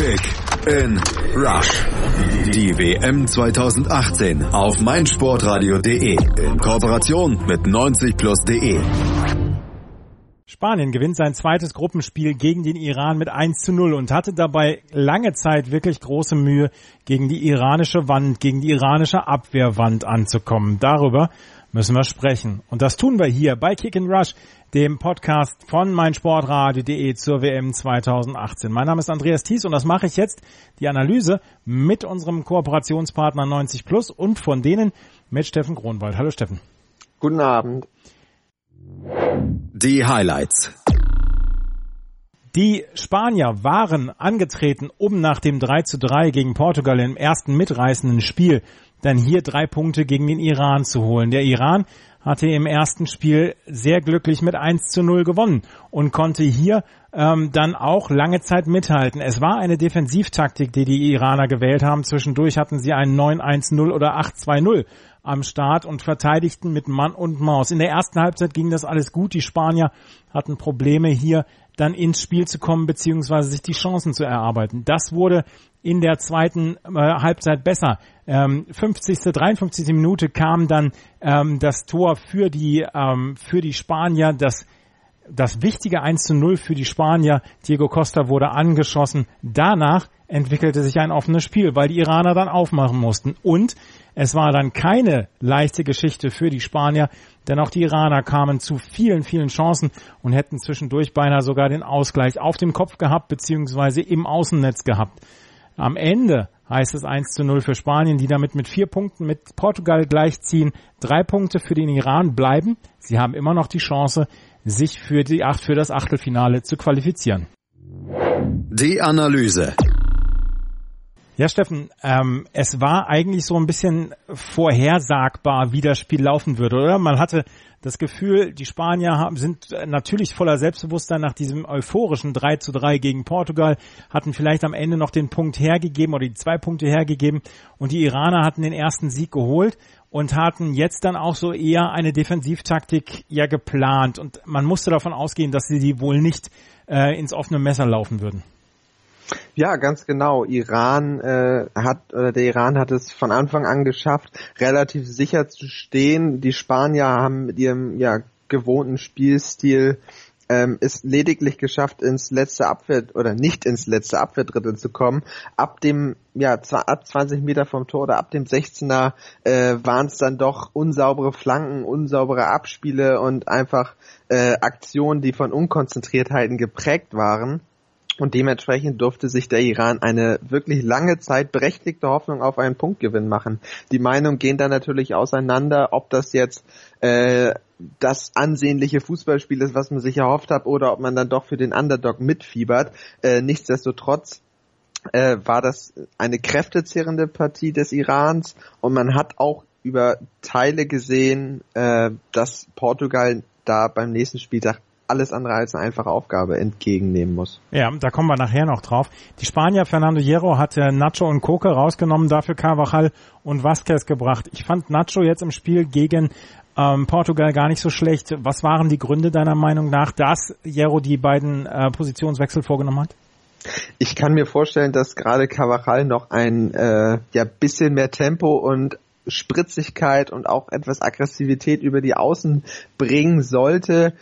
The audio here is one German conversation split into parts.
Kick in Rush. Die WM 2018 auf meinsportradio.de in Kooperation mit 90plus.de. Spanien gewinnt sein zweites Gruppenspiel gegen den Iran mit 1:0 und hatte dabei lange Zeit wirklich große Mühe, gegen die iranische Wand, gegen die iranische Abwehrwand anzukommen. Darüber müssen wir sprechen. Und das tun wir hier bei Kick in Rush, dem Podcast von meinsportradio.de zur WM 2018. Mein Name ist Andreas Thies und das mache ich jetzt, die Analyse mit unserem Kooperationspartner 90plus und von denen mit Steffen Kronwald. Hallo Steffen. Guten Abend. Die Highlights. Die Spanier waren angetreten, um nach dem 3:3 gegen Portugal im ersten mitreißenden Spiel dann hier 3 Punkte gegen den Iran zu holen. Der Iran hatte im ersten Spiel sehr glücklich mit 1:0 gewonnen und konnte hier dann auch lange Zeit mithalten. Es war eine Defensivtaktik, die die Iraner gewählt haben. Zwischendurch hatten sie einen 9:1-0 oder 8:2-0 am Start und verteidigten mit Mann und Maus. In der ersten Halbzeit ging das alles gut. Die Spanier hatten Probleme, hier dann ins Spiel zu kommen beziehungsweise sich die Chancen zu erarbeiten. Das wurde in der zweiten Halbzeit besser. 53. Minute kam dann das Tor für die Spanier, das wichtige 1:0 für die Spanier. Diego Costa wurde angeschossen. Danach entwickelte sich ein offenes Spiel, weil die Iraner dann aufmachen mussten. Und es war dann keine leichte Geschichte für die Spanier, denn auch die Iraner kamen zu vielen, vielen Chancen und hätten zwischendurch beinahe sogar den Ausgleich auf dem Kopf gehabt, beziehungsweise im Außennetz gehabt. Am Ende heißt es 1:0 für Spanien, die damit mit 4 Punkten mit Portugal gleichziehen. 3 Punkte für den Iran bleiben. Sie haben immer noch die Chance, sich für das Achtelfinale zu qualifizieren. Die Analyse. Ja, Steffen, es war eigentlich so ein bisschen vorhersagbar, wie das Spiel laufen würde, oder? Man hatte das Gefühl, die Spanier sind natürlich voller Selbstbewusstsein nach diesem euphorischen 3:3 gegen Portugal, hatten vielleicht am Ende noch den Punkt hergegeben oder die 2 Punkte hergegeben und die Iraner hatten den ersten Sieg geholt und hatten jetzt dann auch so eher eine Defensivtaktik ja geplant und man musste davon ausgehen, dass sie die wohl nicht ins offene Messer laufen würden. Ja, ganz genau. Der Iran hat es von Anfang an geschafft, relativ sicher zu stehen. Die Spanier haben mit ihrem gewohnten Spielstil es lediglich geschafft, ins letzte Abwehrdrittel zu kommen. Ab 20 Meter vom Tor oder ab dem 16er waren es dann doch unsaubere Flanken, unsaubere Abspiele und einfach Aktionen, die von Unkonzentriertheiten geprägt waren. Und dementsprechend durfte sich der Iran eine wirklich lange Zeit berechtigte Hoffnung auf einen Punktgewinn machen. Die Meinungen gehen da natürlich auseinander, ob das jetzt das ansehnliche Fußballspiel ist, was man sich erhofft hat, oder ob man dann doch für den Underdog mitfiebert. Nichtsdestotrotz war das eine kräftezehrende Partie des Irans und man hat auch über Teile gesehen, dass Portugal da beim nächsten Spieltag alles andere als eine einfache Aufgabe entgegennehmen muss. Ja, da kommen wir nachher noch drauf. Die Spanier, Fernando Hierro, hat Nacho und Koke rausgenommen, dafür Carvajal und Vázquez gebracht. Ich fand Nacho jetzt im Spiel gegen Portugal gar nicht so schlecht. Was waren die Gründe deiner Meinung nach, dass Hierro die beiden Positionswechsel vorgenommen hat? Ich kann mir vorstellen, dass gerade Carvajal noch ein bisschen mehr Tempo und Spritzigkeit und auch etwas Aggressivität über die Außen bringen sollte.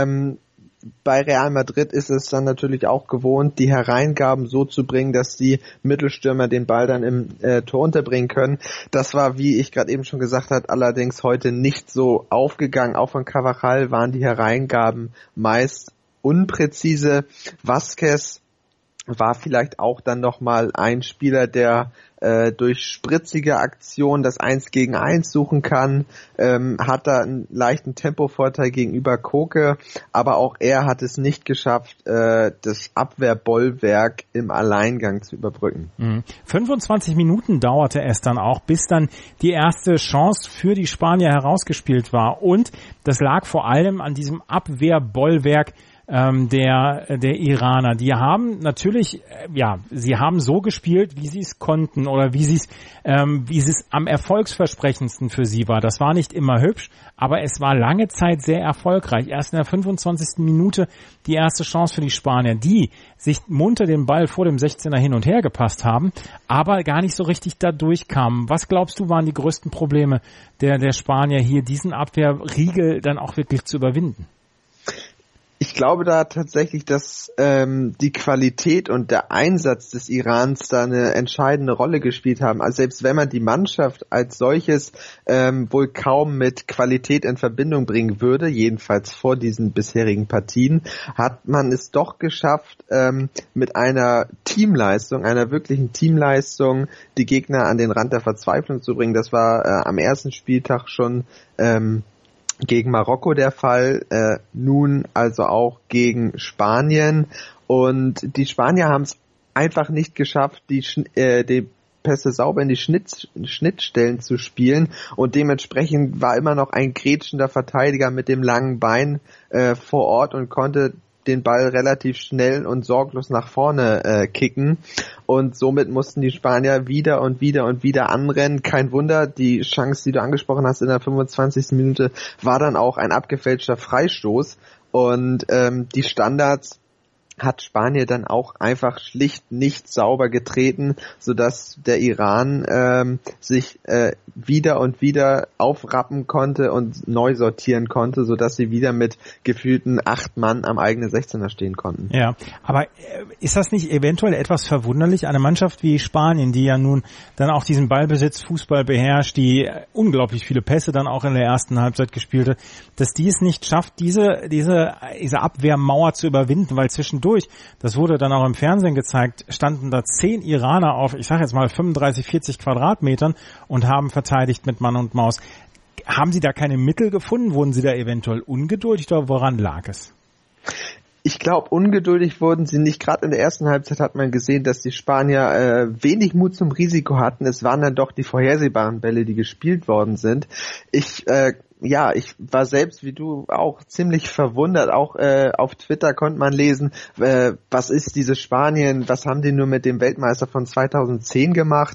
Bei Real Madrid ist es dann natürlich auch gewohnt, die Hereingaben so zu bringen, dass die Mittelstürmer den Ball dann im Tor unterbringen können. Das war, wie ich gerade eben schon gesagt habe, allerdings heute nicht so aufgegangen. Auch von Carvajal waren die Hereingaben meist unpräzise. Vázquez war vielleicht auch dann nochmal ein Spieler, der durch spritzige Aktionen das 1 gegen 1 suchen kann, hat da einen leichten Tempovorteil gegenüber Koke, aber auch er hat es nicht geschafft, das Abwehrbollwerk im Alleingang zu überbrücken. 25 Minuten dauerte es dann auch, bis dann die erste Chance für die Spanier herausgespielt war und das lag vor allem an diesem Abwehrbollwerk der Iraner. Die haben natürlich, sie haben so gespielt, wie sie es konnten oder wie sie es am erfolgsversprechendsten für sie war. Das war nicht immer hübsch, aber es war lange Zeit sehr erfolgreich. Erst in der 25. Minute die erste Chance für die Spanier, die sich munter den Ball vor dem 16er hin und her gepasst haben, aber gar nicht so richtig da durchkamen. Was glaubst du, waren die größten Probleme der Spanier hier, diesen Abwehrriegel dann auch wirklich zu überwinden? Ich glaube da tatsächlich, dass die Qualität und der Einsatz des Irans da eine entscheidende Rolle gespielt haben. Also selbst wenn man die Mannschaft als solches wohl kaum mit Qualität in Verbindung bringen würde, jedenfalls vor diesen bisherigen Partien, hat man es doch geschafft, mit einer Teamleistung, einer wirklichen Teamleistung, die Gegner an den Rand der Verzweiflung zu bringen. Das war am ersten Spieltag schon gegen Marokko der Fall, nun also auch gegen Spanien, und die Spanier haben es einfach nicht geschafft, die Pässe sauber in die Schnittstellen zu spielen, und dementsprechend war immer noch ein grätschender Verteidiger mit dem langen Bein vor Ort und konnte den Ball relativ schnell und sorglos nach vorne kicken, und somit mussten die Spanier wieder und wieder und wieder anrennen. Kein Wunder, die Chance, die du angesprochen hast in der 25. Minute, war dann auch ein abgefälschter Freistoß, und die Standards hat Spanien dann auch einfach schlicht nicht sauber getreten, sodass der Iran sich wieder und wieder aufrappen konnte und neu sortieren konnte, sodass sie wieder mit gefühlten 8 Mann am eigenen 16er stehen konnten. Ja, aber ist das nicht eventuell etwas verwunderlich? Eine Mannschaft wie Spanien, die ja nun dann auch diesen Ballbesitz, Fußball beherrscht, die unglaublich viele Pässe dann auch in der ersten Halbzeit gespielt hat, dass die es nicht schafft, diese Abwehrmauer zu überwinden, weil zwischendurch, das wurde dann auch im Fernsehen gezeigt, standen da 10 Iraner auf, ich sage jetzt mal 35, 40 Quadratmetern und haben verteidigt mit Mann und Maus. Haben Sie da keine Mittel gefunden? Wurden Sie da eventuell ungeduldig oder woran lag es? Ich glaube, ungeduldig wurden sie nicht. Gerade in der ersten Halbzeit hat man gesehen, dass die Spanier wenig Mut zum Risiko hatten. Es waren dann doch die vorhersehbaren Bälle, die gespielt worden sind. Ich war selbst wie du auch ziemlich verwundert. Auch auf Twitter konnte man lesen, was ist dieses Spanien, was haben die nur mit dem Weltmeister von 2010 gemacht?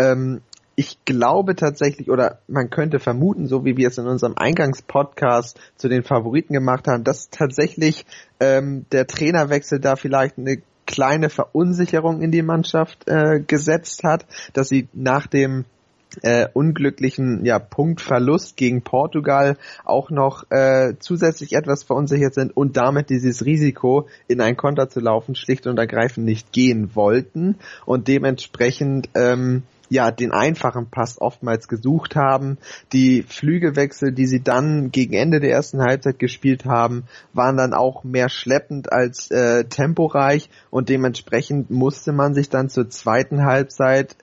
Ich glaube tatsächlich, oder man könnte vermuten, so wie wir es in unserem Eingangspodcast zu den Favoriten gemacht haben, dass tatsächlich der Trainerwechsel da vielleicht eine kleine Verunsicherung in die Mannschaft gesetzt hat, dass sie nach dem unglücklichen Punktverlust gegen Portugal auch noch zusätzlich etwas verunsichert sind und damit dieses Risiko, in ein Konter zu laufen, schlicht und ergreifend nicht gehen wollten und dementsprechend den einfachen Pass oftmals gesucht haben. Die Flügelwechsel, die sie dann gegen Ende der ersten Halbzeit gespielt haben, waren dann auch mehr schleppend als temporeich, und dementsprechend musste man sich dann zur zweiten Halbzeit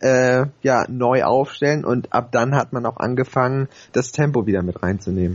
neu aufstellen, und ab dann hat man auch angefangen, das Tempo wieder mit reinzunehmen.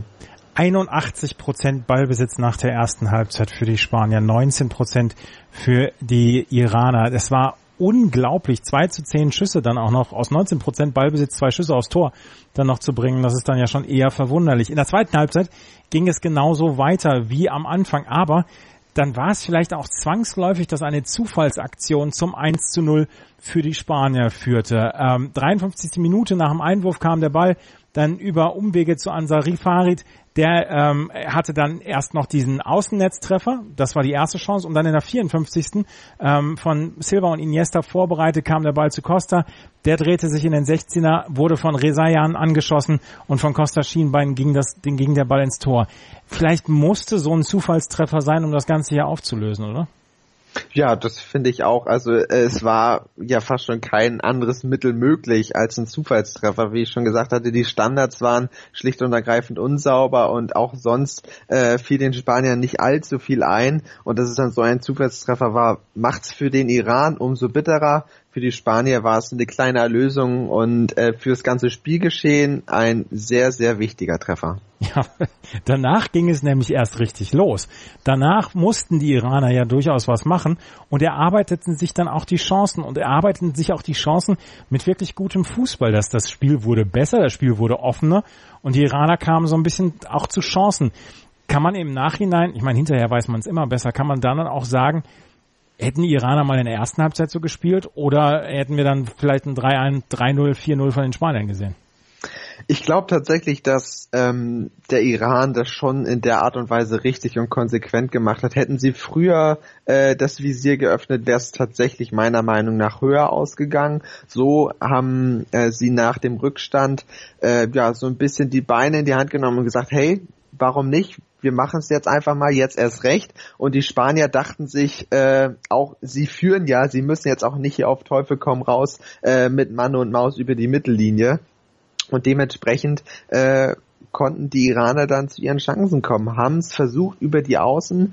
81% Ballbesitz nach der ersten Halbzeit für die Spanier, 19% für die Iraner. Das war unglaublich, 2-10 Schüsse dann auch noch, aus 19% Ballbesitz 2 Schüsse aufs Tor dann noch zu bringen, das ist dann ja schon eher verwunderlich. In der zweiten Halbzeit ging es genauso weiter wie am Anfang, aber dann war es vielleicht auch zwangsläufig, dass eine Zufallsaktion zum 1-0 für die Spanier führte. 53. Minute nach dem Einwurf kam der Ball dann über Umwege zu Ansari Farid. Der hatte dann erst noch diesen Außennetztreffer, das war die erste Chance, und dann in der 54. Von Silva und Iniesta vorbereitet kam der Ball zu Costa. Der drehte sich in den 16er, wurde von Rezayan angeschossen, und von Costas Schienbein ging der Ball ins Tor. Vielleicht musste so ein Zufallstreffer sein, um das Ganze hier aufzulösen, oder? Ja, das finde ich auch. Also es war ja fast schon kein anderes Mittel möglich als ein Zufallstreffer. Wie ich schon gesagt hatte, die Standards waren schlicht und ergreifend unsauber, und auch sonst fiel den Spaniern nicht allzu viel ein. Und dass es dann so ein Zufallstreffer war, macht's für den Iran umso bitterer. Für die Spanier war es eine kleine Erlösung und fürs ganze Spielgeschehen ein sehr, sehr wichtiger Treffer. Ja, danach ging es nämlich erst richtig los. Danach mussten die Iraner ja durchaus was machen und erarbeiteten sich dann auch die Chancen mit wirklich gutem Fußball. Das Spiel wurde besser, das Spiel wurde offener und die Iraner kamen so ein bisschen auch zu Chancen. Kann man im Nachhinein, ich meine, hinterher weiß man es immer besser, kann man dann auch sagen, hätten die Iraner mal in der ersten Halbzeit so gespielt oder hätten wir dann vielleicht ein 3-1, 3-0, 4-0 von den Spaniern gesehen? Ich glaube tatsächlich, dass der Iran das schon in der Art und Weise richtig und konsequent gemacht hat. Hätten sie früher das Visier geöffnet, wäre es tatsächlich meiner Meinung nach höher ausgegangen. So haben sie nach dem Rückstand so ein bisschen die Beine in die Hand genommen und gesagt, hey, warum nicht? Wir machen es jetzt einfach mal, jetzt erst recht. Und die Spanier dachten sich auch, sie führen ja, sie müssen jetzt auch nicht hier auf Teufel komm raus mit Mann und Maus über die Mittellinie. Und dementsprechend konnten die Iraner dann zu ihren Chancen kommen, haben es versucht, über die Außen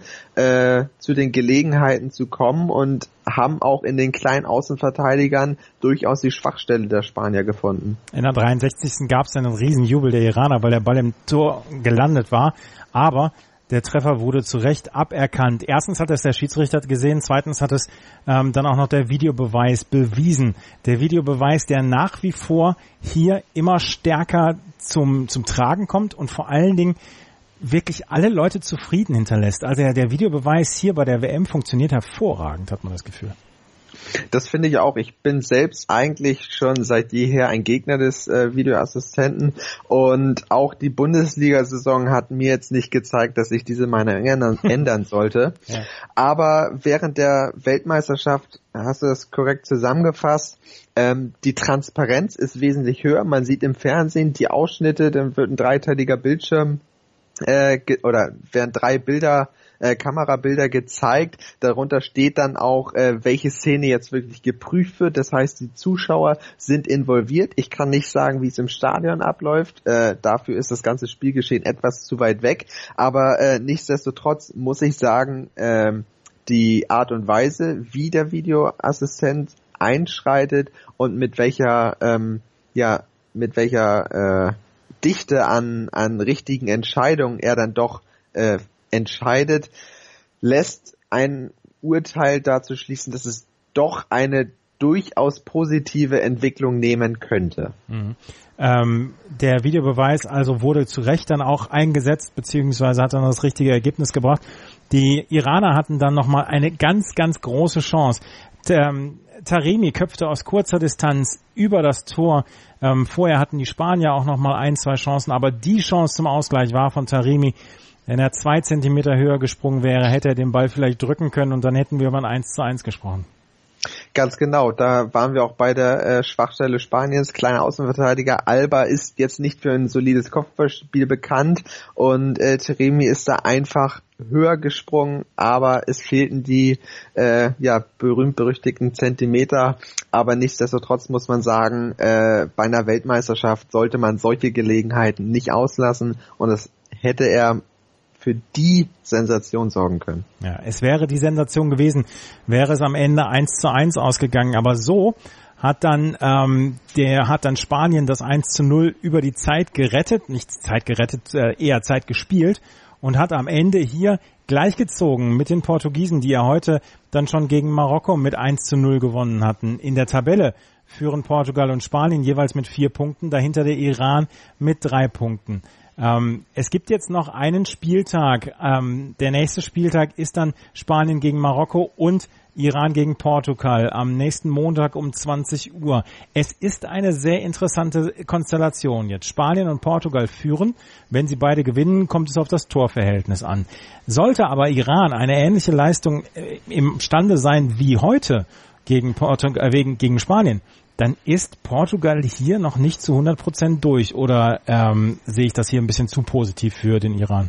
zu den Gelegenheiten zu kommen und haben auch in den kleinen Außenverteidigern durchaus die Schwachstelle der Spanier gefunden. In der 63. gab es einen Riesenjubel der Iraner, weil der Ball im Tor gelandet war, aber der Treffer wurde zu Recht aberkannt. Erstens hat es der Schiedsrichter gesehen, zweitens hat es dann auch noch der Videobeweis bewiesen. Der Videobeweis, der nach wie vor hier immer stärker zum Tragen kommt und vor allen Dingen wirklich alle Leute zufrieden hinterlässt. Also der Videobeweis hier bei der WM funktioniert hervorragend, hat man das Gefühl. Das finde ich auch. Ich bin selbst eigentlich schon seit jeher ein Gegner des Videoassistenten und auch die Bundesliga-Saison hat mir jetzt nicht gezeigt, dass ich diese Meinung ändern sollte. Ja. Aber während der Weltmeisterschaft, hast du das korrekt zusammengefasst, die Transparenz ist wesentlich höher. Man sieht im Fernsehen die Ausschnitte, dann wird ein dreiteiliger Bildschirm oder werden 3 Kamerabilder gezeigt. Darunter steht dann auch, welche Szene jetzt wirklich geprüft wird. Das heißt, die Zuschauer sind involviert. Ich kann nicht sagen, wie es im Stadion abläuft. Dafür ist das ganze Spielgeschehen etwas zu weit weg. Aber nichtsdestotrotz muss ich sagen, die Art und Weise, wie der Videoassistent einschreitet und mit welcher Dichte an richtigen Entscheidungen er dann doch entscheidet, lässt ein Urteil dazu schließen, dass es doch eine durchaus positive Entwicklung nehmen könnte. Mhm. Der Videobeweis also wurde zu Recht dann auch eingesetzt, beziehungsweise hat dann das richtige Ergebnis gebracht. Die Iraner hatten dann nochmal eine ganz, ganz große Chance. Taremi köpfte aus kurzer Distanz über das Tor. Vorher hatten die Spanier auch nochmal 1-2 Chancen, aber die Chance zum Ausgleich war von Taremi. Wenn er 2 Zentimeter höher gesprungen wäre, hätte er den Ball vielleicht drücken können und dann hätten wir über ein 1:1 gesprochen. Ganz genau, da waren wir auch bei der Schwachstelle Spaniens. Kleiner Außenverteidiger Alba ist jetzt nicht für ein solides Kopfballspiel bekannt und Taremi ist da einfach höher gesprungen, aber es fehlten die berühmt-berüchtigten Zentimeter. Aber nichtsdestotrotz muss man sagen, bei einer Weltmeisterschaft sollte man solche Gelegenheiten nicht auslassen und das hätte er für die Sensation sorgen können. Ja, es wäre die Sensation gewesen, wäre es am Ende 1:1 ausgegangen, aber so hat dann Spanien das 1:0 über die Zeit gerettet, nicht Zeit gerettet, eher Zeit gespielt und hat am Ende hier gleichgezogen mit den Portugiesen, die ja heute dann schon gegen Marokko mit 1:0 gewonnen hatten. In der Tabelle führen Portugal und Spanien jeweils mit 4 Punkten, dahinter der Iran mit 3 Punkten. Es gibt jetzt noch einen Spieltag. Der nächste Spieltag ist dann Spanien gegen Marokko und Iran gegen Portugal am nächsten Montag um 20 Uhr. Es ist eine sehr interessante Konstellation jetzt. Spanien und Portugal führen. Wenn sie beide gewinnen, kommt es auf das Torverhältnis an. Sollte aber Iran eine ähnliche Leistung imstande sein wie heute gegen Spanien, dann ist Portugal hier noch nicht zu 100% durch. Oder sehe ich das hier ein bisschen zu positiv für den Iran?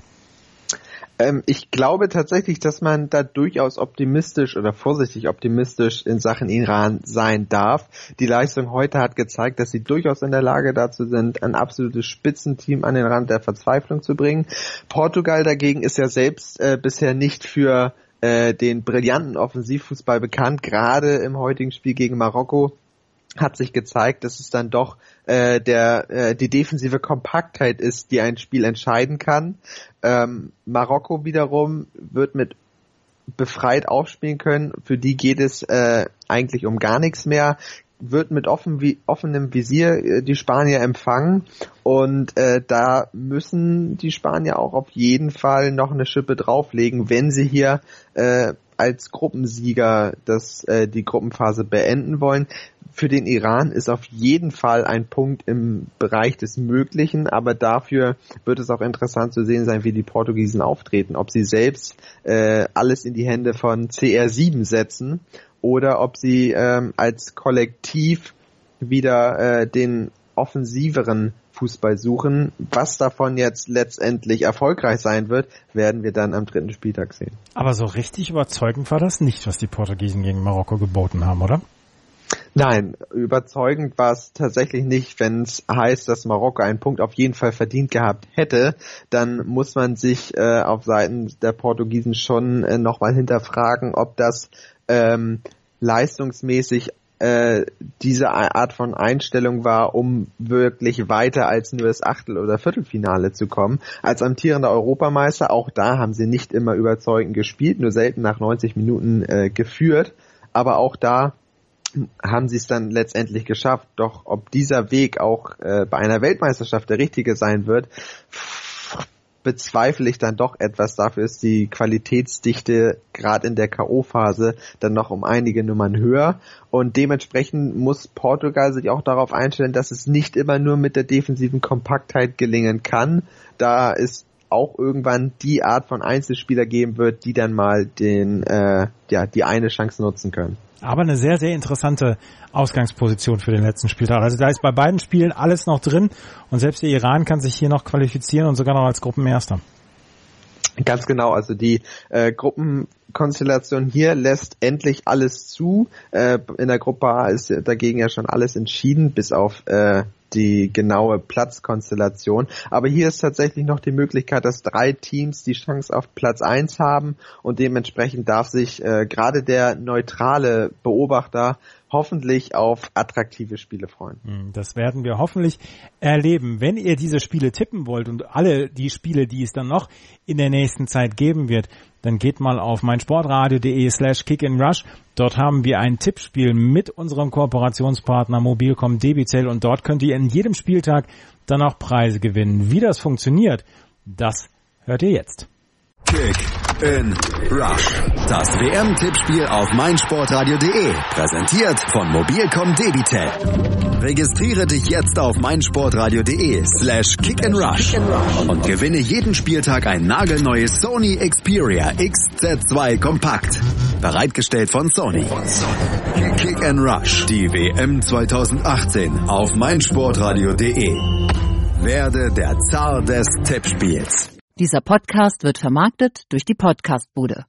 Ich glaube tatsächlich, dass man da durchaus optimistisch oder vorsichtig optimistisch in Sachen Iran sein darf. Die Leistung heute hat gezeigt, dass sie durchaus in der Lage dazu sind, ein absolutes Spitzenteam an den Rand der Verzweiflung zu bringen. Portugal dagegen ist ja selbst bisher nicht für den brillanten Offensivfußball bekannt. Gerade im heutigen Spiel gegen Marokko hat sich gezeigt, dass es dann doch die defensive Kompaktheit ist, die ein Spiel entscheiden kann. Marokko wiederum wird mit befreit aufspielen können. Für die geht es eigentlich um gar nichts mehr. wird mit offenem Visier die Spanier empfangen und da müssen die Spanier auch auf jeden Fall noch eine Schippe drauflegen, wenn sie hier als Gruppensieger die Gruppenphase beenden wollen. Für den Iran ist auf jeden Fall ein Punkt im Bereich des Möglichen, aber dafür wird es auch interessant zu sehen sein, wie die Portugiesen auftreten, ob sie selbst alles in die Hände von CR7 setzen oder ob sie als Kollektiv wieder den offensiveren Fußball suchen. Was davon jetzt letztendlich erfolgreich sein wird, werden wir dann am 3. Spieltag sehen. Aber so richtig überzeugend war das nicht, was die Portugiesen gegen Marokko geboten haben, oder? Nein, überzeugend war es tatsächlich nicht. Wenn es heißt, dass Marokko einen Punkt auf jeden Fall verdient gehabt hätte, dann muss man sich auf Seiten der Portugiesen schon nochmal hinterfragen, ob das leistungsmäßig diese Art von Einstellung war, um wirklich weiter als nur das Achtel- oder Viertelfinale zu kommen. Als amtierender Europameister, auch da haben sie nicht immer überzeugend gespielt, nur selten nach 90 Minuten geführt, aber auch da haben sie es dann letztendlich geschafft. Doch ob dieser Weg auch bei einer Weltmeisterschaft der richtige sein wird, bezweifle ich dann doch etwas. Dafür ist die Qualitätsdichte gerade in der K.O.-Phase dann noch um einige Nummern höher und dementsprechend muss Portugal sich auch darauf einstellen, dass es nicht immer nur mit der defensiven Kompaktheit gelingen kann. Da es auch irgendwann die Art von Einzelspieler geben wird, die dann mal die eine Chance nutzen können. Aber eine sehr, sehr interessante Ausgangsposition für den letzten Spieltag. Also da ist bei beiden Spielen alles noch drin und selbst der Iran kann sich hier noch qualifizieren und sogar noch als Gruppenerster. Ganz genau, also die Gruppenkonstellation hier lässt endlich alles zu. In der Gruppe A ist dagegen ja schon alles entschieden, bis auf die genaue Platzkonstellation. Aber hier ist tatsächlich noch die Möglichkeit, dass 3 Teams die Chance auf Platz 1 haben und dementsprechend darf sich gerade der neutrale Beobachter hoffentlich auf attraktive Spiele freuen. Das werden wir hoffentlich erleben. Wenn ihr diese Spiele tippen wollt und alle die Spiele, die es dann noch in der nächsten Zeit geben wird, dann geht mal auf meinsportradio.de/kickandrush. Dort haben wir ein Tippspiel mit unserem Kooperationspartner Mobilcom Debitel und dort könnt ihr in jedem Spieltag dann auch Preise gewinnen. Wie das funktioniert, das hört ihr jetzt. Kick in Rush. Das WM-Tippspiel auf meinsportradio.de. Präsentiert von Mobilcom Debitel. Registriere dich jetzt auf meinsportradio.de/kickandrush und gewinne jeden Spieltag ein nagelneues Sony Xperia XZ2 Kompakt. Bereitgestellt von Sony. Kick and Rush. Die WM 2018 auf meinsportradio.de. Werde der Zar des Tippspiels. Dieser Podcast wird vermarktet durch die Podcastbude.